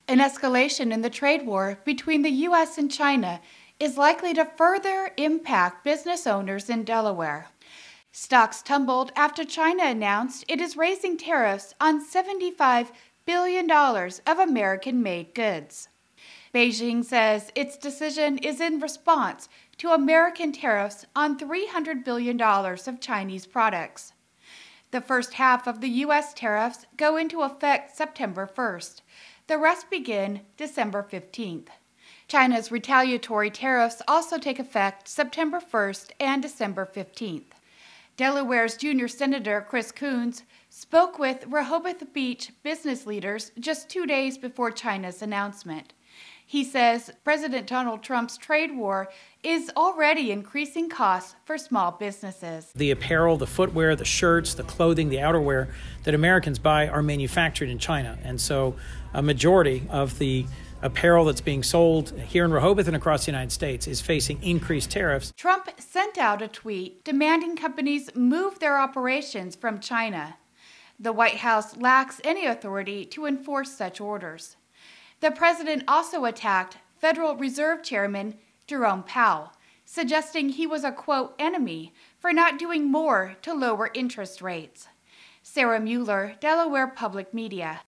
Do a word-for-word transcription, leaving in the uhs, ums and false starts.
An escalation in the trade war between the U S and China is likely to further impact business owners in Delaware. Stocks tumbled after China announced it is raising tariffs on seventy-five billion dollars of American-made goods. Beijing says its decision is in response to American tariffs on three hundred billion dollars of Chinese products. The first half of the U S tariffs go into effect September first. The rest begin December fifteenth. China's retaliatory tariffs also take effect September first and December fifteenth. Delaware's junior Senator Chris Coons spoke with Rehoboth Beach business leaders just two days before China's announcement. He says President Donald Trump's trade war is already increasing costs for small businesses. The apparel, the footwear, the shirts, the clothing, the outerwear that Americans buy are manufactured in China. And so a majority of the apparel that's being sold here in Rehoboth and across the United States is facing increased tariffs. Trump sent out a tweet demanding companies move their operations from China. The White House lacks any authority to enforce such orders. The president also attacked Federal Reserve Chairman Jerome Powell, suggesting he was a, quote, enemy for not doing more to lower interest rates. Sarah Mueller, Delaware Public Media.